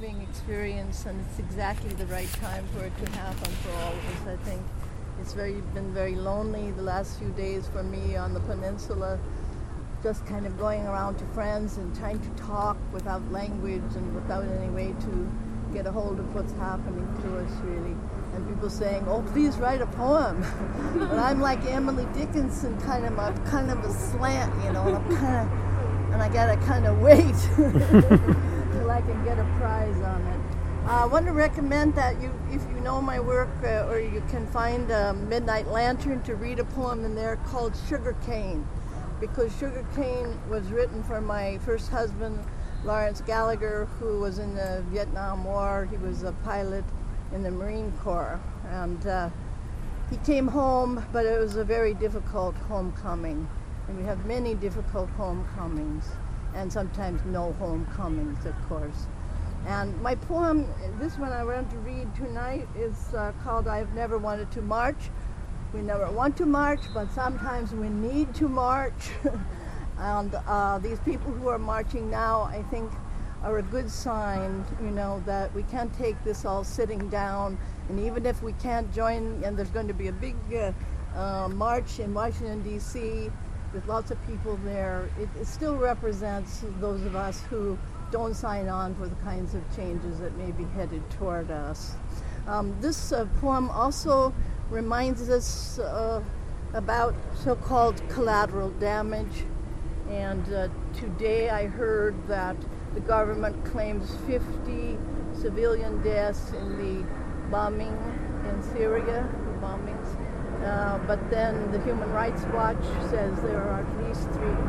moving experience, and it's exactly the right time for it to happen for all of us, I think. It's been very lonely the last few days for me on the peninsula, just kind of going around to friends and trying to talk without language and without any way to get a hold of what's happening to us, really. And people saying, "Oh, please write a poem." And I'm like Emily Dickinson, kind of a slant, you know, and I gotta kind of wait till I can get a prize on it. I want to recommend that if you know my work, or you can find Midnight Lantern, to read a poem in there called Sugar Cane, because Sugar Cane was written for my first husband, Lawrence Gallagher, who was in the Vietnam War. He was a pilot in the Marine Corps, and he came home, but it was a very difficult homecoming, and we have many difficult homecomings, and sometimes no homecomings, of course. And my poem, this one I want to read tonight, is called "I've Never Wanted to March." We never want to march, but sometimes we need to march. And these people who are marching now, I think, are a good sign, you know, that we can't take this all sitting down. And even if we can't join, and there's going to be a big march in Washington, D.C., with lots of people there, it still represents those of us who don't sign on for the kinds of changes that may be headed toward us. This poem also reminds us about so-called collateral damage. And today I heard that the government claims 50 civilian deaths in the bombing in Syria, the bombings. But then the Human Rights Watch says there are at least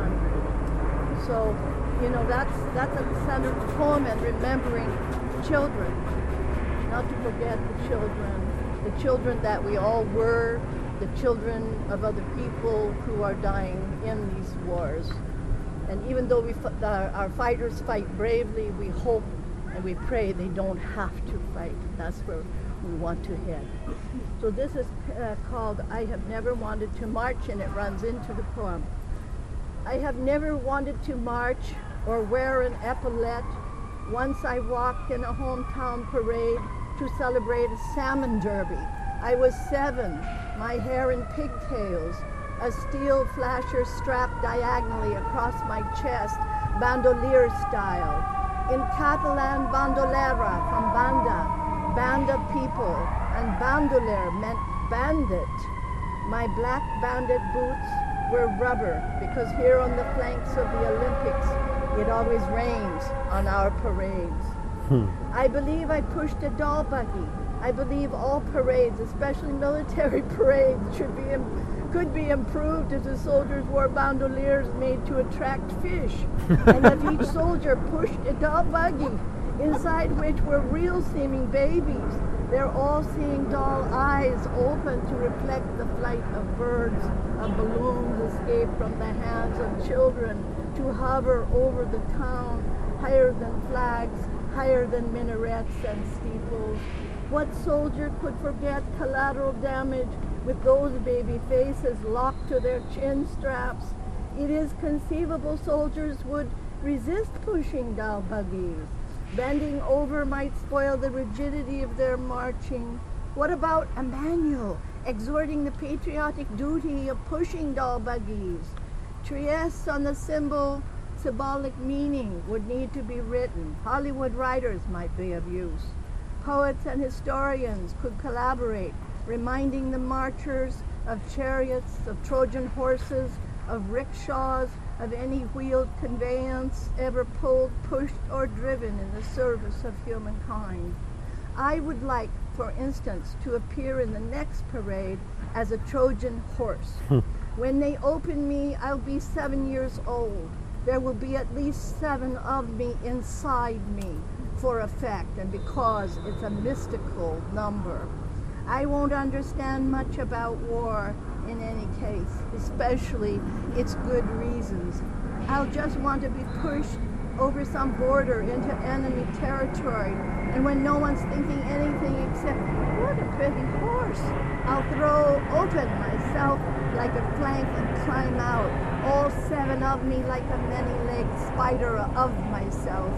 300. So, you know, that's at the center of the poem, and remembering children, not to forget the children that we all were, the children of other people who are dying in these wars. And even though our fighters fight bravely, we hope and we pray they don't have to fight. That's where we want to head. So this is called "I Have Never Wanted to March," and it runs into the poem. I have never wanted to march or wear an epaulette. Once I walked in a hometown parade to celebrate a salmon derby. I was 7, my hair in pigtails, a steel flasher strapped diagonally across my chest, bandolier style. In Catalan, bandolera from banda, band of people, and bandoler meant bandit. My black bandit boots were rubber, because here on the flanks of the Olympics, it always rains on our parades. I believe I pushed a doll buggy. I believe all parades, especially military parades, could be improved if the soldiers wore bandoliers made to attract fish. And if each soldier pushed a doll buggy, inside which were real-seeming babies, they're all seeing doll eyes open to reflect the flight of birds, of balloons escaped from the hands of children to hover over the town, higher than flags, higher than minarets and steeples. What soldier could forget collateral damage with those baby faces locked to their chin straps? It is conceivable soldiers would resist pushing doll buggies. Bending over might spoil the rigidity of their marching. What about a manual exhorting the patriotic duty of pushing doll buggies? Trieste on the symbolic meaning would need to be written. Hollywood writers might be of use. Poets and historians could collaborate, reminding the marchers of chariots, of Trojan horses, of rickshaws, of any wheeled conveyance ever pulled, pushed, or driven in the service of humankind. I would like, for instance, to appear in the next parade as a Trojan horse. When they open me, I'll be 7 years old. There will be at least 7 of me inside me for effect, and because it's a mystical number. I won't understand much about war in any case, especially its good reasons. I'll just want to be pushed over some border into enemy territory, and when no one's thinking anything except, what a pretty horse, I'll throw open myself like a plank and climb out, all 7 of me like a many-legged spider of myself.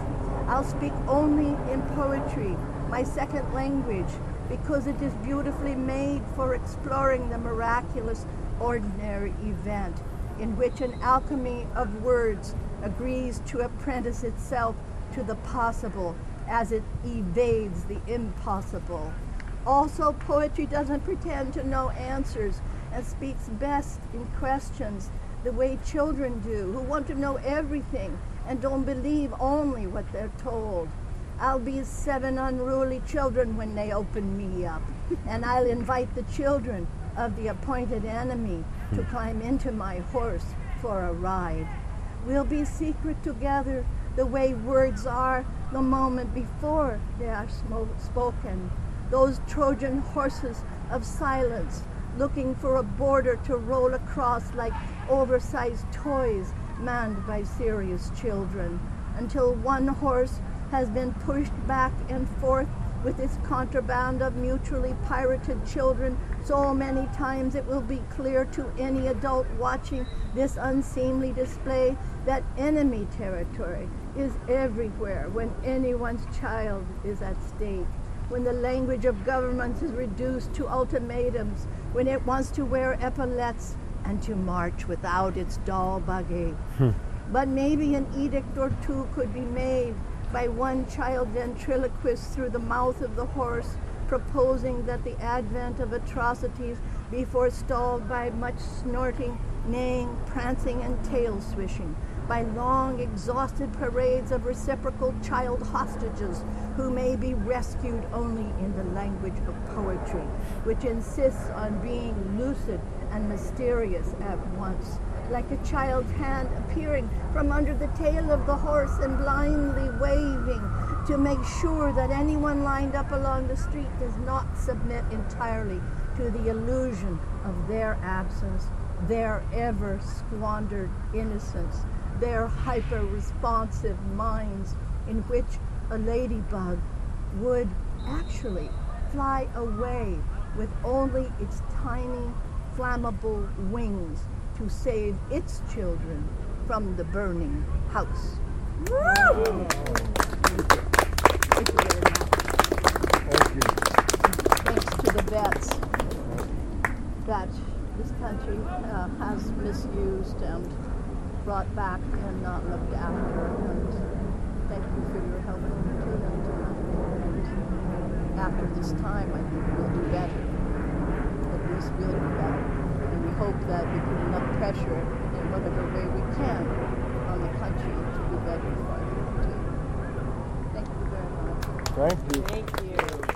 I'll speak only in poetry, my second language, because it is beautifully made for exploring the miraculous, ordinary event in which an alchemy of words agrees to apprentice itself to the possible as it evades the impossible. Also, poetry doesn't pretend to know answers and speaks best in questions, the way children do, who want to know everything and don't believe only what they're told. I'll be 7 unruly children when they open me up, and I'll invite the children of the appointed enemy to climb into my horse for a ride. We'll be secret together, the way words are the moment before they are spoken. Those Trojan horses of silence, looking for a border to roll across like oversized toys manned by serious children, until one horse has been pushed back and forth with its contraband of mutually pirated children so many times it will be clear to any adult watching this unseemly display that enemy territory is everywhere when anyone's child is at stake, when the language of governments is reduced to ultimatums, when it wants to wear epaulettes and to march without its doll buggy. But maybe an edict or two could be made by one child ventriloquist through the mouth of the horse, proposing that the advent of atrocities be forestalled by much snorting, neighing, prancing, and tail swishing, by long, exhausted parades of reciprocal child hostages who may be rescued only in the language of poetry, which insists on being lucid and mysterious at once, like a child's hand appearing from under the tail of the horse and blindly waving to make sure that anyone lined up along the street does not submit entirely to the illusion of their absence, their ever squandered innocence, their hyper-responsive minds in which a ladybug would actually fly away with only its tiny, flammable wings to save its children from the burning house. Woo! Thank you very much. Thank you. Thanks to the vets that this country has misused and brought back and not looked after. And thank you for your help to them tonight. And after this time, I think we'll do better. At least we'll do better. And we hope that we put enough pressure in whatever way we can on the country to do better for them too. Thank you very much. Thank you. Thank you.